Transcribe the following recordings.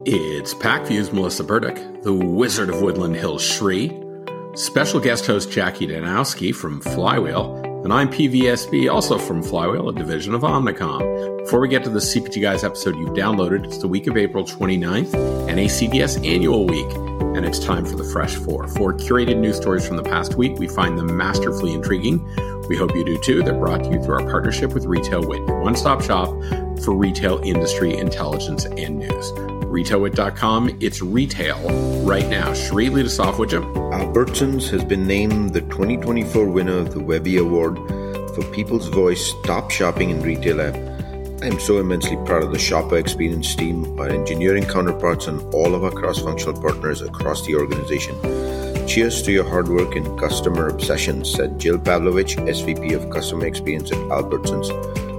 It's PacView's Melissa Burdick, the Wizard of Woodland Hills Shri, special guest host Jackie Danowski from Flywheel, and I'm PVSB, also from Flywheel, a division of Omnicom. Before we get to the CPG Guys episode you've downloaded, it's the week of April 29th, NACDS Annual Week, and it's time for the Fresh Four. Four curated news stories from the past week. We find them masterfully intriguing. We hope you do too. They're brought to you through our partnership with RetailWit, your one-stop shop for retail industry intelligence and news. RetailWit.com, it's retail right now. Shri, lead us off, would you? Albertsons has been named the 2024 winner of the Webby Award for People's Voice Top Shopping in Retail app. I am so immensely proud of the shopper experience team, our engineering counterparts, and all of our cross-functional partners across the organization. Cheers to your hard work and customer obsession, said Jill Pavlovich, SVP of Customer Experience at Albertsons.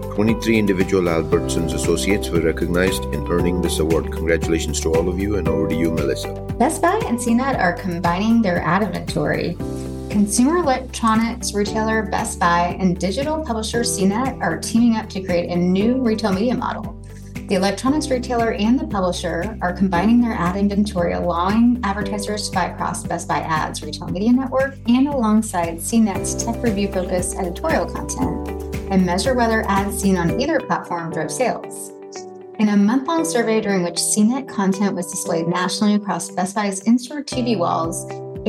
23 individual Albertsons associates were recognized in earning this award. Congratulations to all of you, and over to you, Melissa. Best Buy and CNET are combining their ad inventory. Consumer electronics retailer Best Buy and digital publisher CNET are teaming up to create a new retail media model. The electronics retailer and the publisher are combining their ad inventory, allowing advertisers to buy across Best Buy Ads retail media network and alongside CNET's tech review-focused editorial content, and measure whether ads seen on either platform drove sales. In a month-long survey during which CNET content was displayed nationally across Best Buy's in-store TV walls,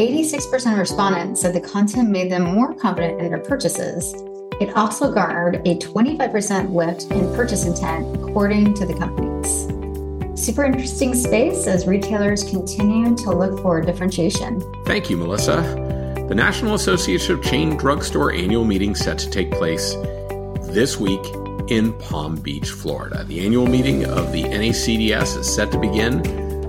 86% of respondents said the content made them more confident in their purchases. It also garnered a 25% lift in purchase intent, according to the companies. Super interesting space as retailers continue to look for differentiation. Thank you, Melissa. The National Association of Chain Drugstore annual meeting set to take place this week in Palm Beach, Florida. The annual meeting of the NACDS is set to begin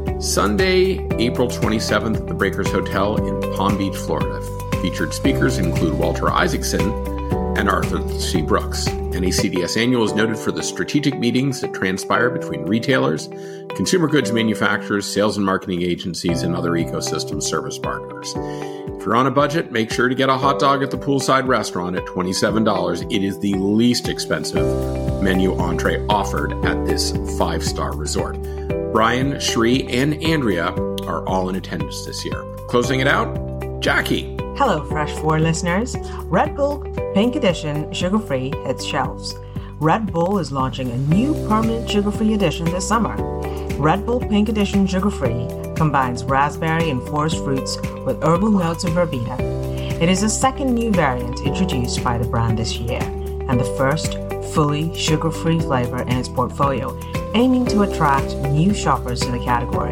Sunday, April 27th at the Breakers Hotel in Palm Beach, Florida. Featured speakers include Walter Isaacson and Arthur C. Brooks. NACDS Annual is noted for the strategic meetings that transpire between retailers, consumer goods manufacturers, sales and marketing agencies, and other ecosystem service partners. If you're on a budget, make sure to get a hot dog at the poolside restaurant at $27. It is the least expensive menu entree offered at this five-star resort. Brian, Shri, and Andrea are all in attendance this year. Closing it out, Jackie. Hello, Fresh 4 listeners. Red Bull Pink Edition Sugar-Free hits shelves. Red Bull is launching a new permanent sugar-free edition this summer. Red Bull Pink Edition Sugar-Free combines raspberry and forest fruits with herbal notes of verbena. It is the second new variant introduced by the brand this year, and the first fully sugar-free flavor in its portfolio, aiming to attract new shoppers to the category.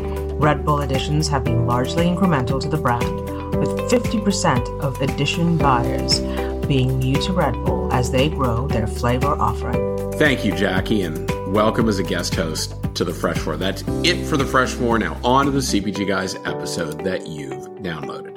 Red Bull editions have been largely incremental to the brand, with 50% of edition buyers being new to Red Bull as they grow their flavor offering. Thank you, Jackie, and welcome as a guest host to the Fresh Four. That's it for the Fresh Four. Now on to the CPG Guys episode that you've downloaded.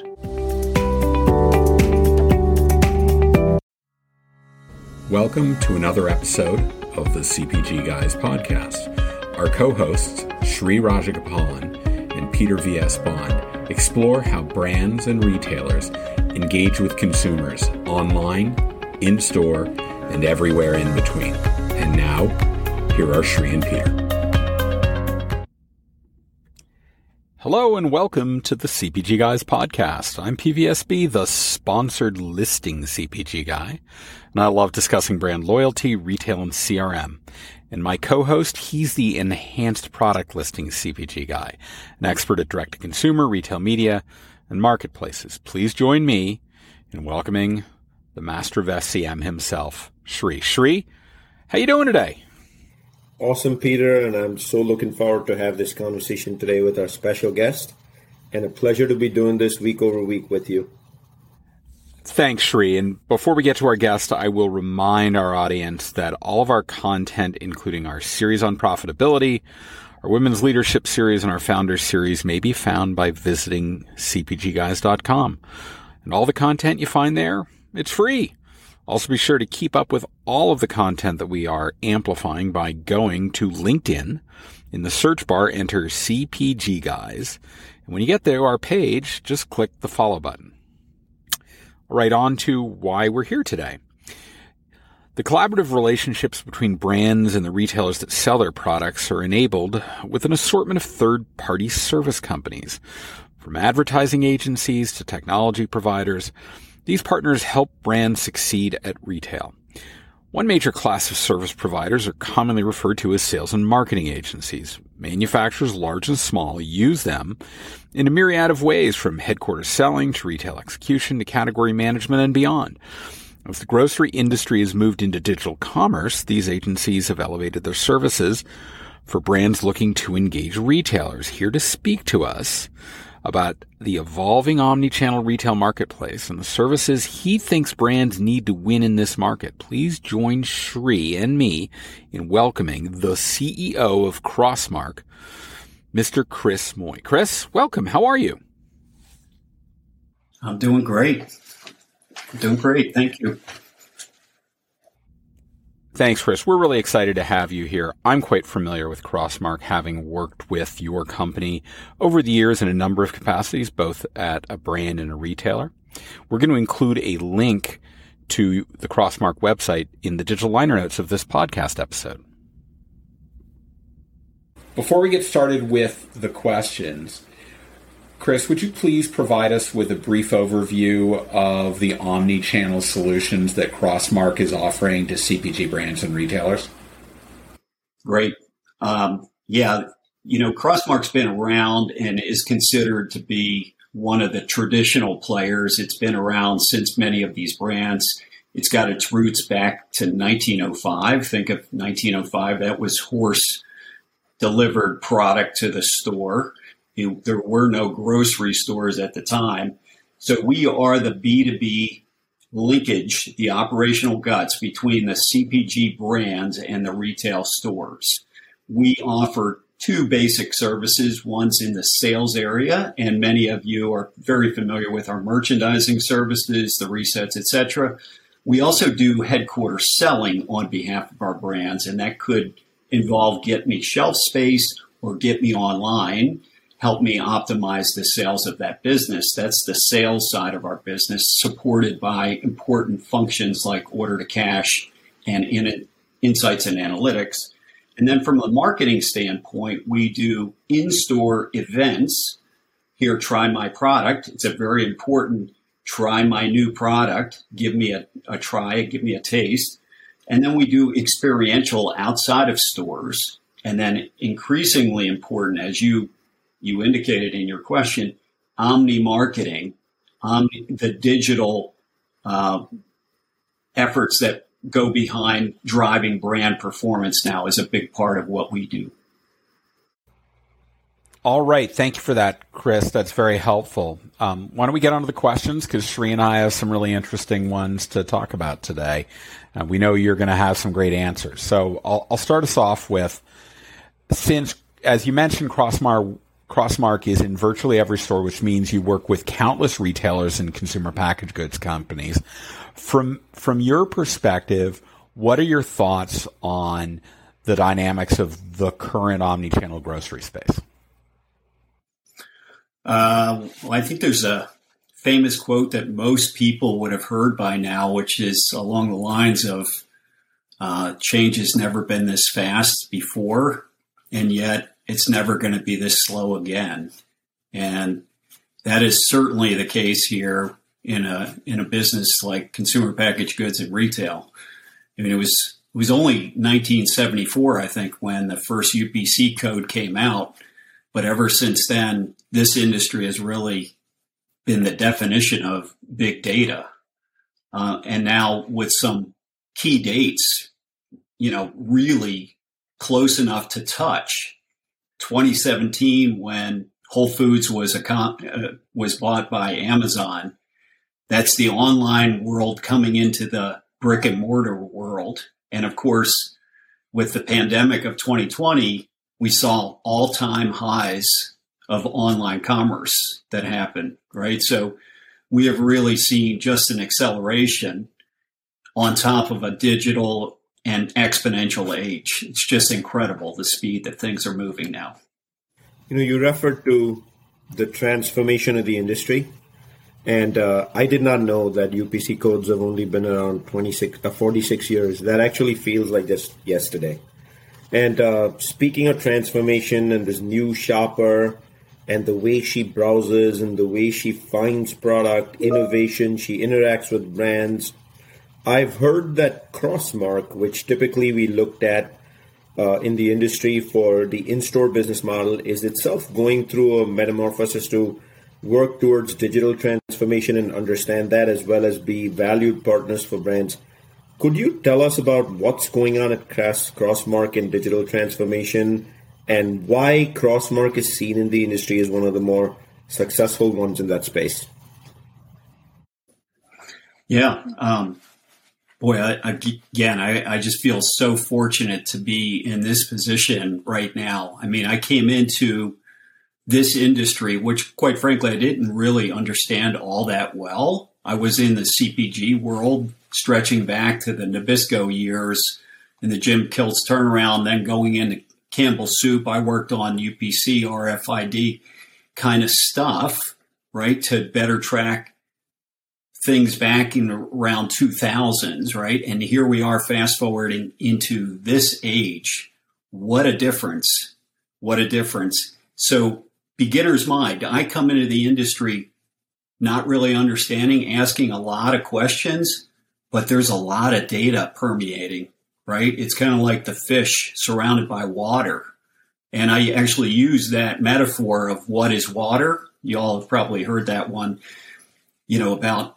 Welcome to another episode of the CPG Guys podcast. Our co-hosts, Shri Rajagopalan and Peter V.S. Bond, explore how brands and retailers engage with consumers online, in-store, and everywhere in between. And now, here are Shri and Peter. Hello and welcome to the CPG Guys podcast. I'm PVSB, the sponsored listing CPG guy, and I love discussing brand loyalty, retail, and CRM. And my co-host, he's the enhanced product listing CPG guy, an expert at direct-to-consumer, retail media, and marketplaces. Please join me in welcoming the master of SCM himself, Shri. Shri, how you doing today? Awesome, Peter, and I'm so looking forward to have this conversation today with our special guest, and a pleasure to be doing this week over week with you. Thanks, Shri. And before we get to our guest, I will remind our audience that all of our content, including our series on profitability, our women's leadership series, and our founders series, may be found by visiting cpgguys.com. And all the content you find there, it's free. Also be sure to keep up with all of the content that we are amplifying by going to LinkedIn. In the search bar, enter CPG Guys. And when you get there, our page, just click the follow button. Right on to why we're here today. The collaborative relationships between brands and the retailers that sell their products are enabled with an assortment of third-party service companies. From advertising agencies to technology providers, these partners help brands succeed at retail. One major class of service providers are commonly referred to as sales and marketing agencies. Manufacturers, large and small, use them in a myriad of ways, from headquarters selling to retail execution to category management and beyond. As the grocery industry has moved into digital commerce, these agencies have elevated their services for brands looking to engage retailers. Here to speak to us about the evolving omni-channel retail marketplace and the services he thinks brands need to win in this market, please join Sri and me in welcoming the CEO of Crossmark, Mr. Chris Moy. Chris, welcome. How are you? I'm doing great. Thank you. Thanks, Chris. We're really excited to have you here. I'm quite familiar with Crossmark, having worked with your company over the years in a number of capacities, both at a brand and a retailer. We're going to include a link to the Crossmark website in the digital liner notes of this podcast episode. Before we get started with the questions, Chris, would you please provide us with a brief overview of the omni-channel solutions that Crossmark is offering to CPG brands and retailers? Great. Crossmark's been around and is considered to be one of the traditional players. It's been around since many of these brands. It's got its roots back to 1905. Think of 1905. That was horse delivered product to the store. There were no grocery stores at the time. So we are the B2B linkage, the operational guts between the CPG brands and the retail stores. We offer two basic services. One's in the sales area, and many of you are very familiar with our merchandising services, the resets, etc. We also do headquarters selling on behalf of our brands, and that could involve get me shelf space or get me online. Help me optimize the sales of that business. That's the sales side of our business, supported by important functions like order to cash and insights and analytics. And then from a marketing standpoint, we do in-store events. Here, try my product. It's a very important try my new product. Give me a try, give me a taste. And then we do experiential outside of stores. And then increasingly important, as you indicated in your question, omni-marketing, the digital efforts that go behind driving brand performance now is a big part of what we do. All right. Thank you for that, Chris. That's very helpful. Why don't we get on to the questions, because Sri and I have some really interesting ones to talk about today. We know you're going to have some great answers. So I'll start us off with, since, as you mentioned, Crossmark is in virtually every store, which means you work with countless retailers and consumer packaged goods companies. From your perspective, what are your thoughts on the dynamics of the current omni-channel grocery space? I think there's a famous quote that most people would have heard by now, which is along the lines of change has never been this fast before, and yet it's never going to be this slow again. And that is certainly the case here in a business like consumer packaged goods and retail. I mean, it was only 1974, I think, when the first UPC code came out. But ever since then, this industry has really been the definition of big data. And now with some key dates, really close enough to touch. 2017, when Whole Foods was bought by Amazon, that's the online world coming into the brick and mortar world. And of course, with the pandemic of 2020, we saw all-time highs of online commerce that happened, right? So we have really seen just an acceleration on top of a digital and exponential age. It's just incredible, the speed that things are moving now. You referred to the transformation of the industry. And I did not know that UPC codes have only been around 46 years. That actually feels like just yesterday. And speaking of transformation and this new shopper and the way she browses and the way she finds product, innovation, she interacts with brands, I've heard that Crossmark, which typically we looked at in the industry for the in-store business model, is itself going through a metamorphosis to work towards digital transformation and understand that, as well as be valued partners for brands. Could you tell us about what's going on at Crossmark in digital transformation and why Crossmark is seen in the industry as one of the more successful ones in that space? Yeah. Boy, I just feel so fortunate to be in this position right now. I mean, I came into this industry, which quite frankly, I didn't really understand all that well. I was in the CPG world, stretching back to the Nabisco years and the Jim Kilts turnaround, then going into Campbell Soup. I worked on UPC, RFID kind of stuff, right, to better track things back in around 2000s, right? And here we are fast forwarding into this age. What a difference. What a difference. So beginner's mind. I come into the industry not really understanding, asking a lot of questions, but there's a lot of data permeating, right? It's kind of like the fish surrounded by water. And I actually use that metaphor of what is water. You all have probably heard that one, about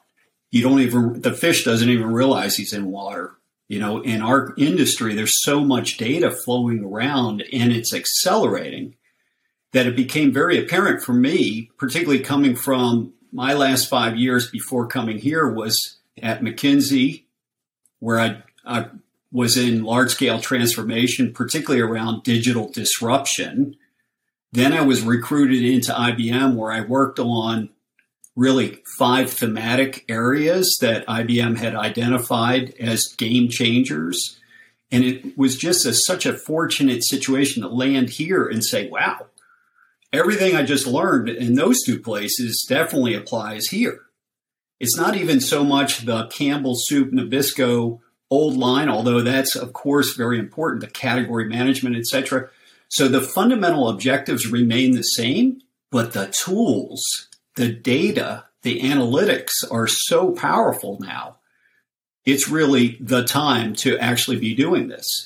the fish doesn't even realize he's in water. In our industry, there's so much data flowing around and it's accelerating that it became very apparent for me, particularly coming from my last 5 years before coming here was at McKinsey, where I was in large-scale transformation, particularly around digital disruption. Then I was recruited into IBM, where I worked on really 5 thematic areas that IBM had identified as game changers. And it was just such a fortunate situation to land here and say, wow, everything I just learned in those 2 places definitely applies here. It's not even so much the Campbell Soup, Nabisco old line, although that's, of course, very important, the category management, et cetera. So the fundamental objectives remain the same, but the tools, the data, the analytics are so powerful now. It's really the time to actually be doing this.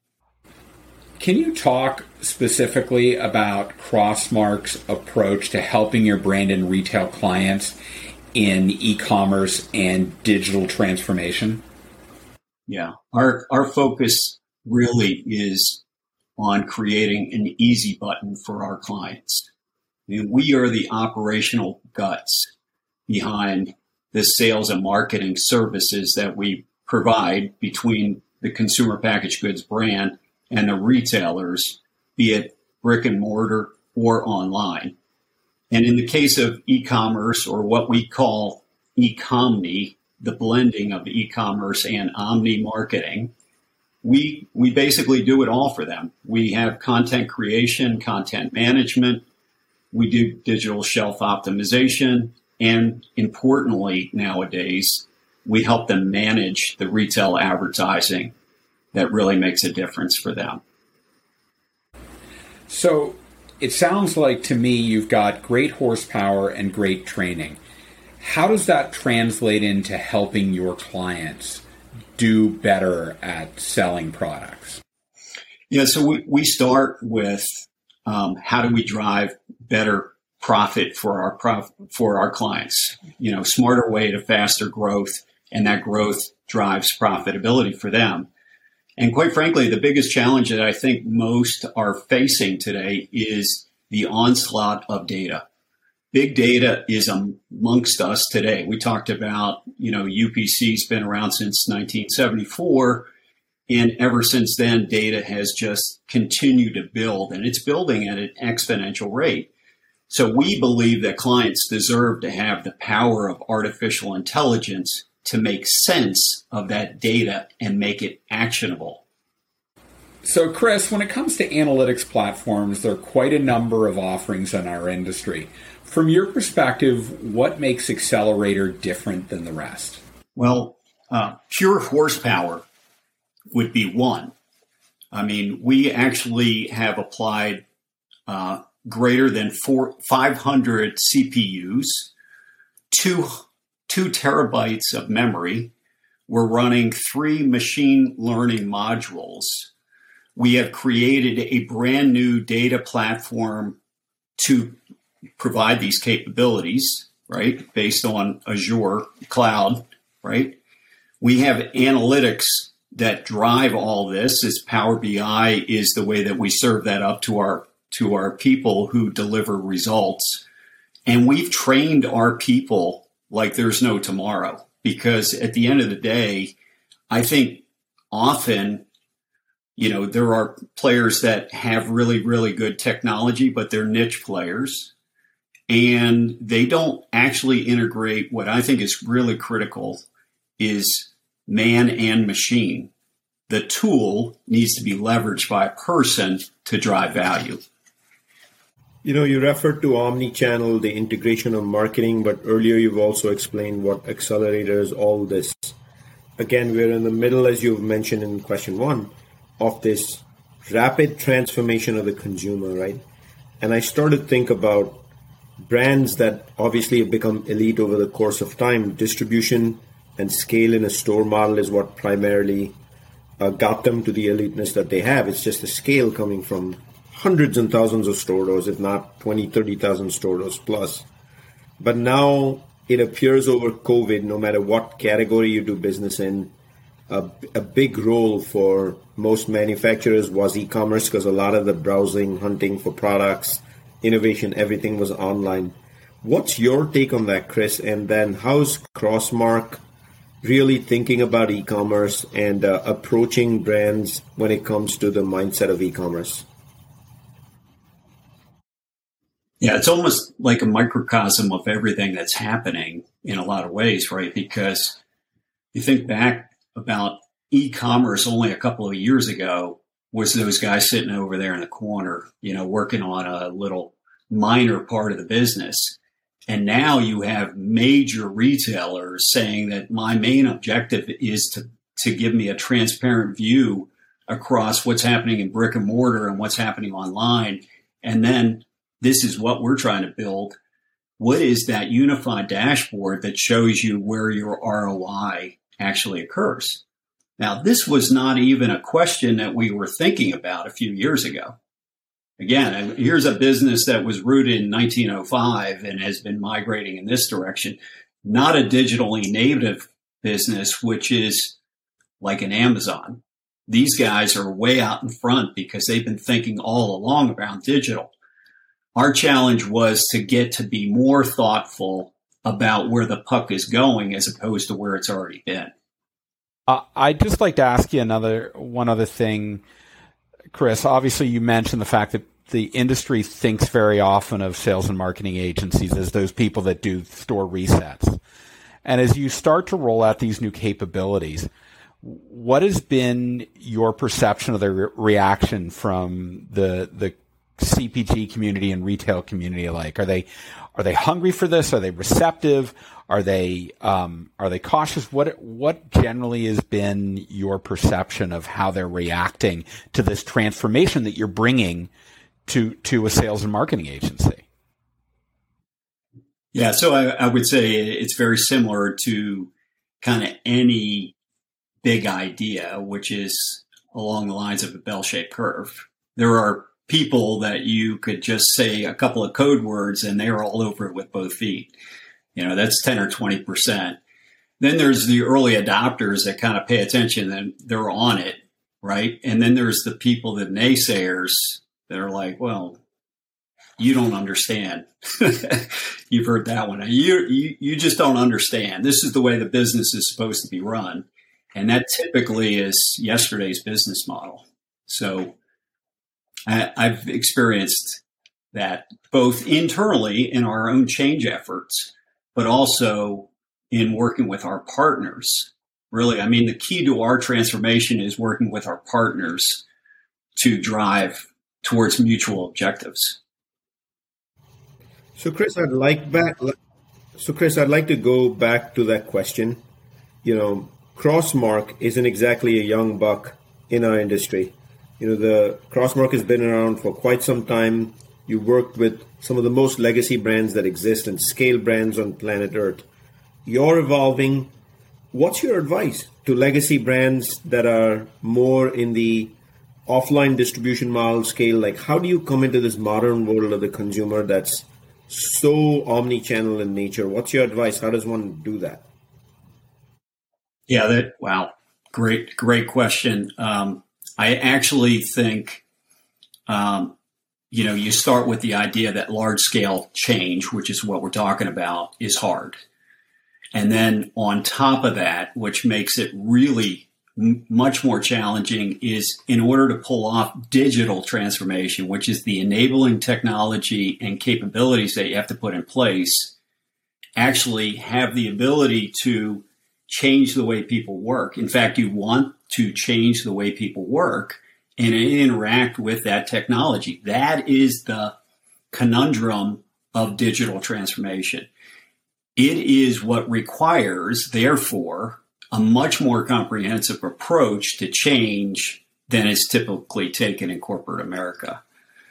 Can you talk specifically about Crossmark's approach to helping your brand and retail clients in e-commerce and digital transformation? Yeah, our focus really is on creating an easy button for our clients. I mean, we are the operational guts behind the sales and marketing services that we provide between the consumer packaged goods brand and the retailers, be it brick and mortar or online. And in the case of e-commerce, or what we call e-comni, the blending of e-commerce and omni marketing, we basically do it all for them. We have content creation, content management, we do digital shelf optimization, and importantly nowadays, we help them manage the retail advertising that really makes a difference for them. So it sounds like to me you've got great horsepower and great training. How does that translate into helping your clients do better at selling products? Yeah, so we start with how do we drive better profit for our clients? Smarter way to faster growth, and that growth drives profitability for them. And quite frankly, the biggest challenge that I think most are facing today is the onslaught of data. Big data is amongst us today. We talked about, UPC's been around since 1974. And ever since then, data has just continued to build, and it's building at an exponential rate. So we believe that clients deserve to have the power of artificial intelligence to make sense of that data and make it actionable. So, Chris, when it comes to analytics platforms, there are quite a number of offerings in our industry. From your perspective, what makes Accelerator different than the rest? Well, pure horsepower would be one. I mean, we actually have applied greater than 500 CPUs, two terabytes of memory. We're running 3 machine learning modules. We have created a brand new data platform to provide these capabilities, right? Based on Azure cloud, right? We have analytics that drive all this. As Power BI is the way that we serve that up to our people who deliver results. And we've trained our people like there's no tomorrow, because at the end of the day, I think often, there are players that have really, really good technology, but they're niche players, and they don't actually integrate what I think is really critical is man and machine. The tool needs to be leveraged by a person to drive value. You referred to omni-channel, the integration of marketing, but earlier you've also explained what Accelerator is all this. Again, we're in the middle, as you've mentioned in question 1, of this rapid transformation of the consumer, right? And I started to think about brands that obviously have become elite over the course of time. Distribution and scale in a store model is what primarily got them to the eliteness that they have. It's just the scale coming from hundreds and thousands of store doors, if not 20, 30,000 store doors plus. But now it appears over COVID, no matter what category you do business in, a big role for most manufacturers was e-commerce, because a lot of the browsing, hunting for products, innovation, everything was online. What's your take on that, Chris? And then how's Crossmark really thinking about e-commerce and approaching brands when it comes to the mindset of e-commerce? Yeah, it's almost like a microcosm of everything that's happening in a lot of ways, right? Because you think back about e-commerce only a couple of years ago was those guys sitting over there in the corner, working on a little minor part of the business. And now you have major retailers saying that my main objective is to give me a transparent view across what's happening in brick and mortar and what's happening online. And then this is what we're trying to build. What is that unified dashboard that shows you where your ROI actually occurs? Now, this was not even a question that we were thinking about a few years ago. Again, here's a business that was rooted in 1905 and has been migrating in this direction, not a digitally native business, which is like an Amazon. These guys are way out in front because they've been thinking all along around digital. Our challenge was to get to be more thoughtful about where the puck is going as opposed to where it's already been. I'd just like to ask you one other thing, Chris. Obviously, you mentioned the fact that the industry thinks very often of sales and marketing agencies as those people that do store resets. And as you start to roll out these new capabilities, what has been your perception of the reaction from the CPG community and retail community alike? Are they hungry for this? Are they receptive? Are they cautious? What generally has been your perception of how they're reacting to this transformation that you're bringing to a sales and marketing agency? Yeah, so I would say it's very similar to kind of any big idea, which is along the lines of a bell-shaped curve. There are people that you could just say a couple of code words and they're all over it with both feet. That's 10 or 20%. Then there's the early adopters that kind of pay attention and they're on it, right? And then there's the people, the naysayers, that are like, well, you don't understand. You've heard that one. You just don't understand. This is the way the business is supposed to be run. And that typically is yesterday's business model. So I've experienced that both internally in our own change efforts, but also in working with our partners. Really, I mean, the key to our transformation is working with our partners to drive towards mutual objectives. So, Chris, I'd like to go back to that question. Crossmark isn't exactly a young buck in our industry. The Crossmark has been around for quite some time. You worked with some of the most legacy brands that exist and scale brands on planet Earth. You're evolving. What's your advice to legacy brands that are more in the offline distribution model scale? Like, how do you come into this modern world of the consumer that's so omni-channel in nature? What's your advice? How does one do that? Yeah, great question. I actually think, you start with the idea that large scale change, which is what we're talking about, is hard. And then on top of that, which makes it really much more challenging, is in order to pull off digital transformation, which is the enabling technology and capabilities that you have to put in place, actually have the ability to change the way people work. In fact, you want to change the way people work and interact with that technology. That is the conundrum of digital transformation. It is what requires, therefore, a much more comprehensive approach to change than is typically taken in corporate America.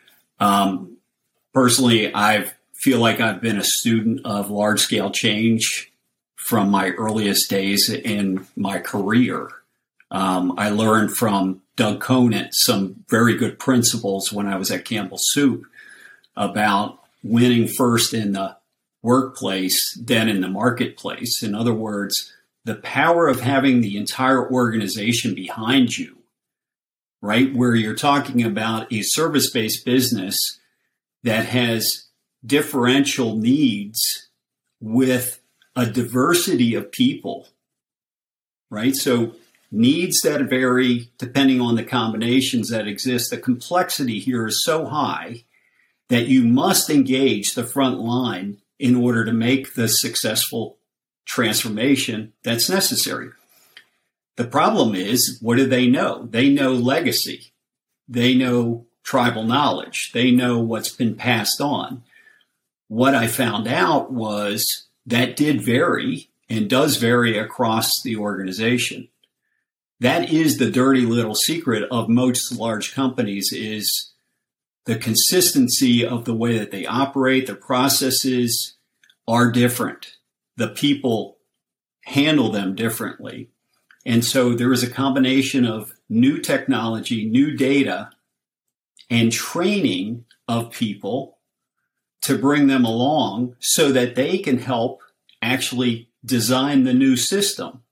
Personally, I feel like I've been a student of large-scale change from my earliest days in my career. I learned from Doug Conant some very good principles when I was at Campbell Soup about winning first in the workplace, then in the marketplace. In other words, the power of having the entire organization behind you, right? Where you're talking about a service-based business that has differential needs with a diversity of people, right? So needs that vary depending on the combinations that exist. The complexity here is so high that you must engage the front line in order to make the successful transformation that's necessary. The problem is, what do they know? They know legacy. They know tribal knowledge. They know what's been passed on. What I found out was that did vary and does vary across the organization. That is the dirty little secret of most large companies, is the consistency of the way that they operate. Their processes are different. The people handle them differently. And so there is a combination of new technology, new data, and training of people to bring them along so that they can help actually design the new system.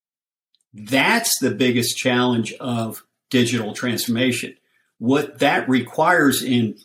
That's the biggest challenge of digital transformation. What that requires in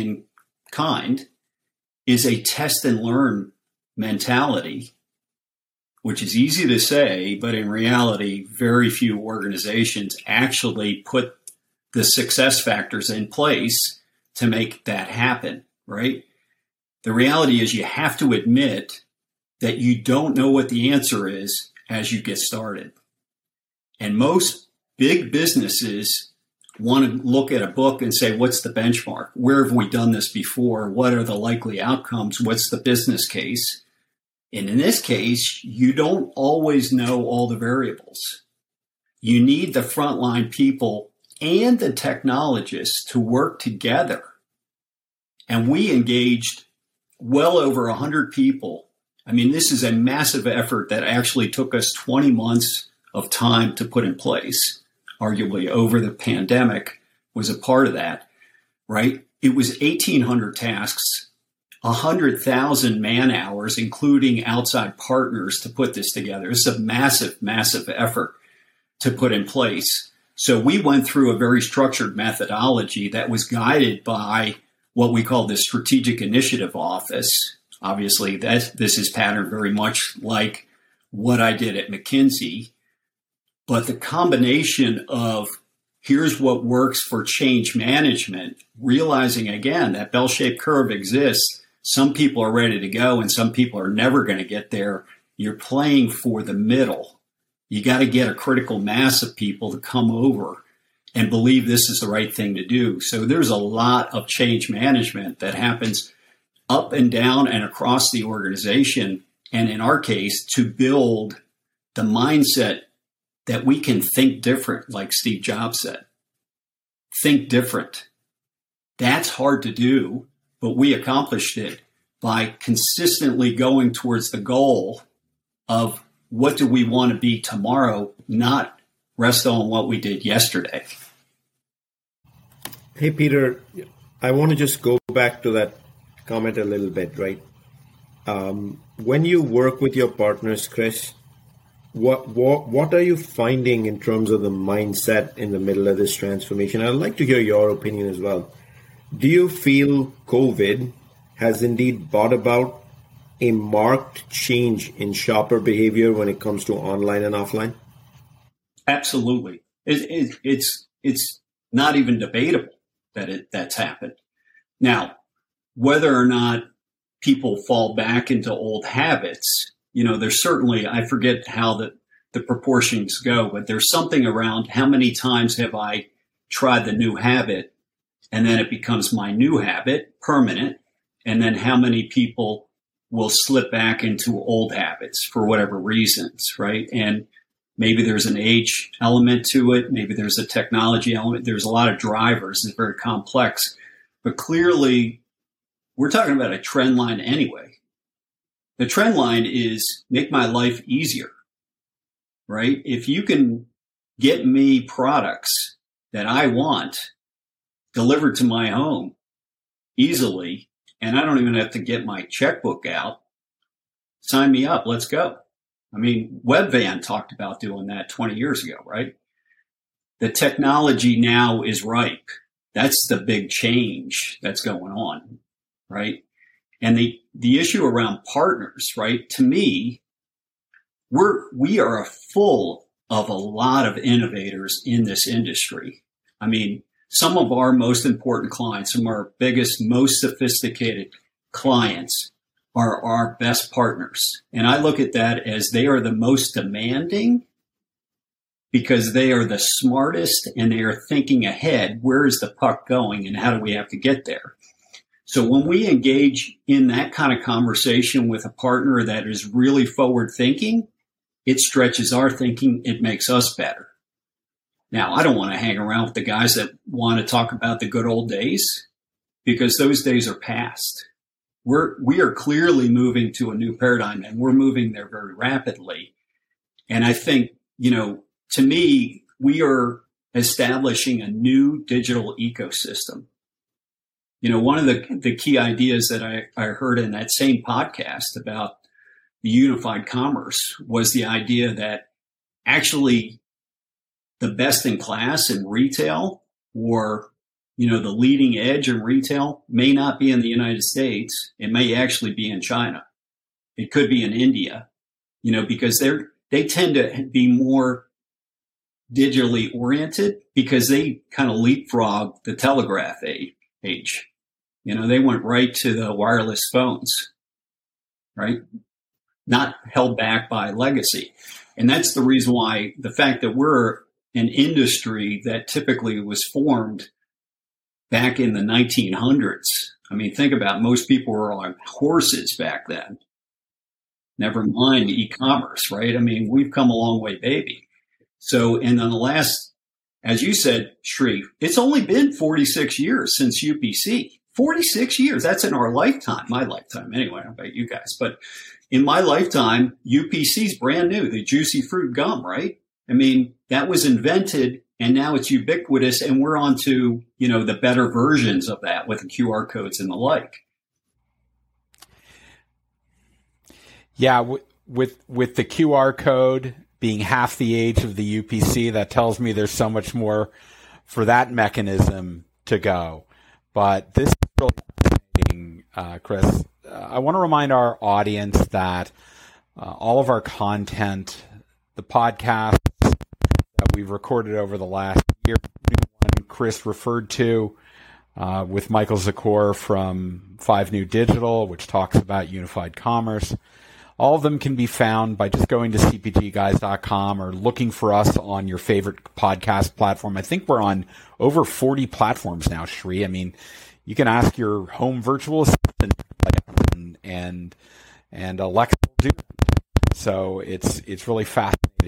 kind is a test and learn mentality, which is easy to say, but in reality, very few organizations actually put the success factors in place to make that happen, right? The reality is you have to admit that you don't know what the answer is as you get started. And most big businesses want to look at a book and say, what's the benchmark? Where have we done this before? What are the likely outcomes? What's the business case? And in this case, you don't always know all the variables. You need the frontline people and the technologists to work together. And we engaged well over 100 people. I mean, this is a massive effort that actually took us 20 months of time to put in place. Arguably over the pandemic was a part of that, right? It was 1,800 tasks, 100,000 man hours, including outside partners to put this together. It's a massive, massive effort to put in place. So we went through a very structured methodology that was guided by what we call the Strategic Initiative Office. Obviously, this is patterned very much like what I did at McKinsey. But the combination of here's what works for change management, realizing again that bell-shaped curve exists. Some people are ready to go and some people are never going to get there. You're playing for the middle. You got to get a critical mass of people to come over and believe this is the right thing to do. So there's a lot of change management that happens up and down and across the organization. And in our case, to build the mindset that we can think different, like Steve Jobs said. Think different. That's hard to do, but we accomplished it by consistently going towards the goal of what do we want to be tomorrow, not rest on what we did yesterday. Hey, Peter, I want to just go back to that comment a little bit, right? When you work with your partners, Chris, what are you finding in terms of the mindset in the middle of this transformation? I'd like to hear your opinion as well. Do you feel COVID has indeed brought about a marked change in shopper behavior when it comes to online and offline? Absolutely. It's not even debatable that that's happened. Now, whether or not people fall back into old habits, there's certainly, I forget how the proportions go, but there's something around how many times have I tried the new habit and then it becomes my new habit, permanent, and then how many people will slip back into old habits for whatever reasons, right? And maybe there's an age element to it. Maybe there's a technology element. There's a lot of drivers. It's very complex. But clearly, we're talking about a trend line anyway. The trend line is make my life easier, right? If you can get me products that I want delivered to my home easily, and I don't even have to get my checkbook out, sign me up. Let's go. I mean, Webvan talked about doing that 20 years ago, right? The technology now is ripe. That's the big change that's going on, right? And the issue around partners, right? To me, we are full of a lot of innovators in this industry. I mean, some of our most important clients, some of our biggest, most sophisticated clients are our best partners. And I look at that as they are the most demanding because they are the smartest and they are thinking ahead. Where is the puck going and how do we have to get there? So when we engage in that kind of conversation with a partner that is really forward thinking, it stretches our thinking. It makes us better. Now, I don't want to hang around with the guys that want to talk about the good old days because those days are past. We are clearly moving to a new paradigm and we're moving there very rapidly. And I think, to me, we are establishing a new digital ecosystem. One of the key ideas that I heard in that same podcast about the unified commerce was the idea that actually the best in class in retail or, the leading edge in retail may not be in the United States. It may actually be in China. It could be in India, because they tend to be more digitally oriented because they kind of leapfrog the telegraph age. They went right to the wireless phones, right? Not held back by legacy. And that's the reason why the fact that we're an industry that typically was formed back in the 1900s. I mean, think about it. Most people were on horses back then. Never mind e-commerce, right? I mean, we've come a long way, baby. So, and then the last, as you said, Sri, it's only been 46 years since UPC. 46 years. That's in our lifetime, my lifetime anyway. I don't know about you guys, but in my lifetime, UPC's brand new, the juicy fruit gum, right? I mean, that was invented and now it's ubiquitous and we're on to, the better versions of that with the QR codes and the like. Yeah. With the QR code being half the age of the UPC, that tells me there's so much more for that mechanism to go. But this is really fascinating, Chris. I want to remind our audience that all of our content, the podcasts that we've recorded over the last year, new one Chris referred to with Michael Zakor from 5 New Digital, which talks about unified commerce. All of them can be found by just going to cpgguys.com or looking for us on your favorite podcast platform. I think we're on over 40 platforms now, Shri. I mean, you can ask your home virtual assistant and Alexa will do that. So it's really fascinating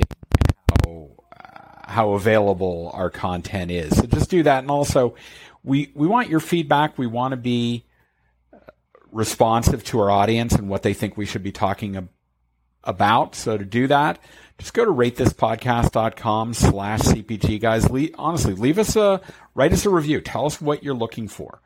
how available our content is. So just do that. And also, we want your feedback. We want to be responsive to our audience and what they think we should be talking about. So to do that, just go to ratethispodcast.com/CPG guys. Honestly, write us a review. Tell us what you're looking for.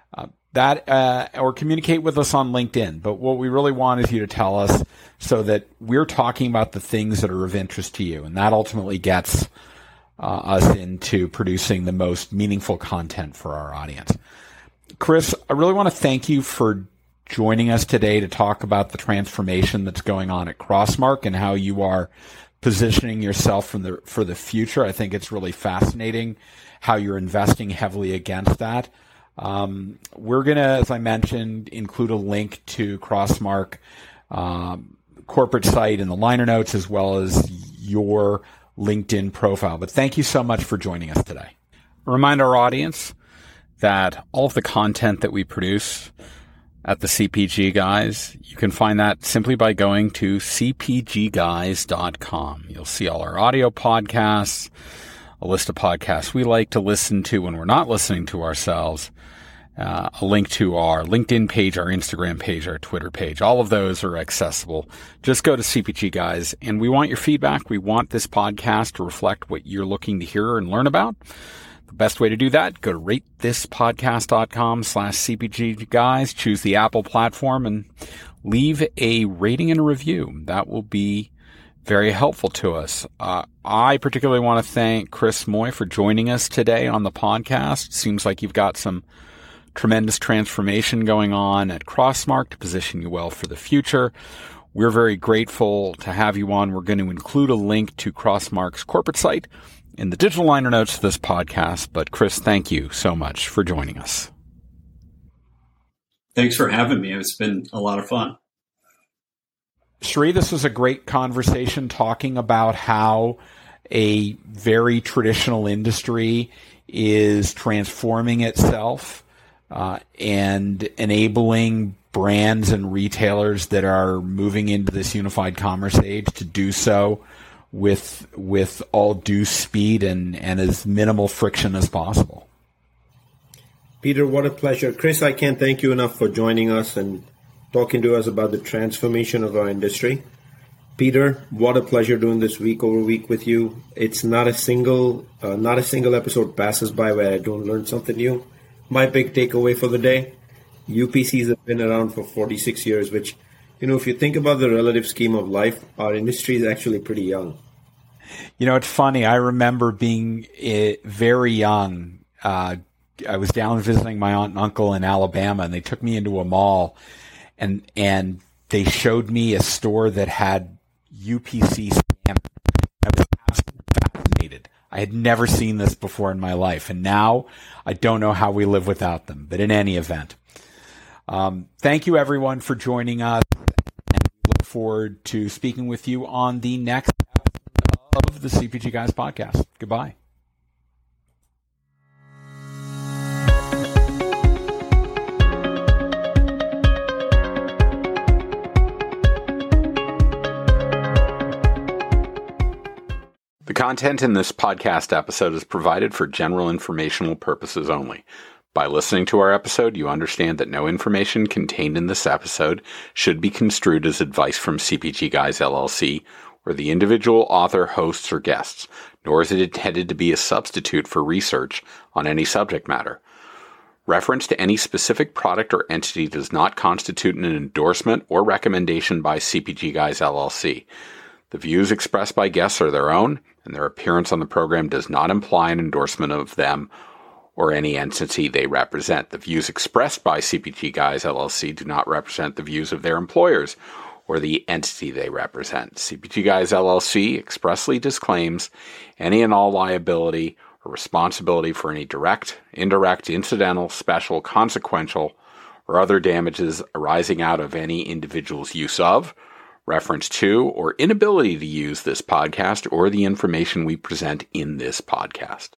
Or communicate with us on LinkedIn. But what we really want is you to tell us so that we're talking about the things that are of interest to you. And that ultimately gets us into producing the most meaningful content for our audience. Chris, I really want to thank you for joining us today to talk about the transformation that's going on at Crossmark and how you are positioning yourself for the future. I think it's really fascinating how you're investing heavily against that. We're going to, as I mentioned, include a link to Crossmark corporate site in the liner notes as well as your LinkedIn profile. But thank you so much for joining us today. Remind our audience that all of the content that we produce at the CPG Guys, you can find that simply by going to cpgguys.com. You'll see all our audio podcasts, a list of podcasts we like to listen to when we're not listening to ourselves, a link to our LinkedIn page, our Instagram page, our Twitter page. All of those are accessible. Just go to CPG Guys, and we want your feedback. We want this podcast to reflect what you're looking to hear and learn about. The best way to do that, go to ratethispodcast.com/CPG Guys, choose the Apple platform, and leave a rating and a review. That will be very helpful to us. I particularly want to thank Chris Moy for joining us today on the podcast. Seems like you've got some tremendous transformation going on at Crossmark to position you well for the future. We're very grateful to have you on. We're going to include a link to Crossmark's corporate site in the digital liner notes of this podcast. But Chris, thank you so much for joining us. Thanks for having me. It's been a lot of fun. Shri, this was a great conversation talking about how a very traditional industry is transforming itself and enabling brands and retailers that are moving into this unified commerce age to do so with all due speed and as minimal friction as possible. Peter, what a pleasure. Chris, I can't thank you enough for joining us and talking to us about the transformation of our industry. Peter, what a pleasure doing this week over week with you. It's not a single episode passes by where I don't learn something new. My big takeaway for the day, UPCs have been around for 46 years, which, if you think about the relative scheme of life, our industry is actually pretty young. It's funny. I remember being very young. I was down visiting my aunt and uncle in Alabama, and they took me into a mall, and they showed me a store that had UPC stamp. I was absolutely fascinated. I had never seen this before in my life, and now I don't know how we live without them. But in any event, thank you everyone for joining us, and we look forward to speaking with you on the next episode of the CPG Guys podcast. Goodbye. The content in this podcast episode is provided for general informational purposes only. By listening to our episode, you understand that no information contained in this episode should be construed as advice from CPG Guys LLC or the individual author, hosts, or guests, nor is it intended to be a substitute for research on any subject matter. Reference to any specific product or entity does not constitute an endorsement or recommendation by CPG Guys LLC. The views expressed by guests are their own, and their appearance on the program does not imply an endorsement of them or any entity they represent. The views expressed by CPG Guys LLC do not represent the views of their employers or the entity they represent. CPG Guys LLC expressly disclaims any and all liability or responsibility for any direct, indirect, incidental, special, consequential, or other damages arising out of any individual's use of, Reference to or inability to use this podcast or the information we present in this podcast.